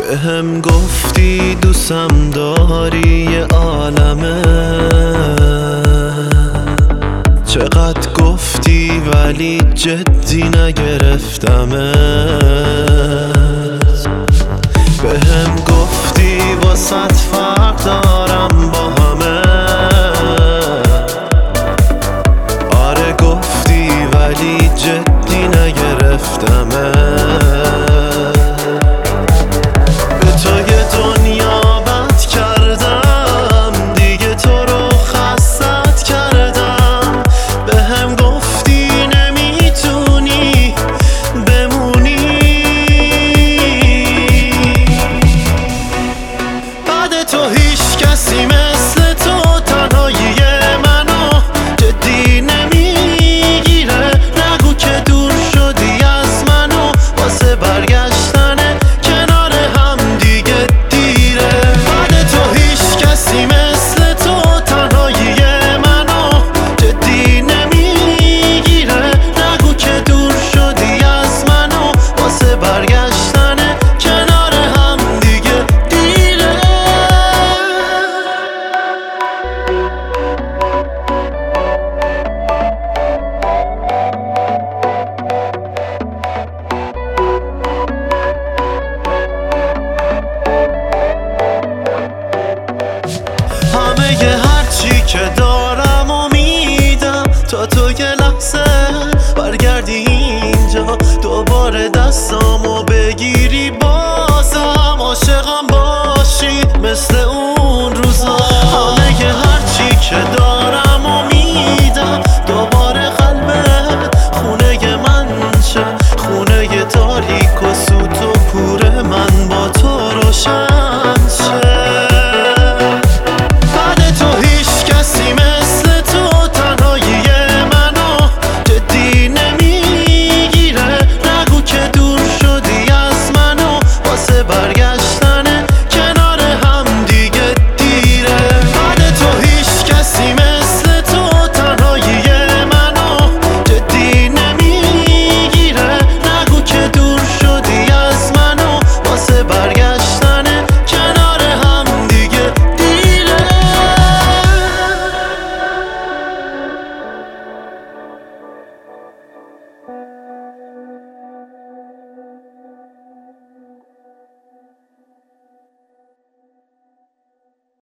بهم گفتی دوستم داری یه عالمه، چقدر گفتی ولی جدی نگرفتمت. بهم گفتی واسط فرق دارم با همه، آره گفتی ولی جدی نگرفتمت. تو هیچ کسی مثل تو تنهایی منو جدی نمیگیره. نگو که دور شدی از منو، واسه برگشتن کنار هم دیگه دیره. بعد تو هیچ کسی مثل تو تنهایی منو جدی نمیگیره. نگو که دور شدی از منو، واسه برگشتن کنار هم دیگه دیره. همه هرچی که دارم و میدم تا تو یه لحظه برگردی اینجا، دوباره دستامو بگیری بازم عاشقم باشی مثل اون روزا. همه هرچی که دارم و میدم دوباره قلبت خونه من شه، خونه تاریک و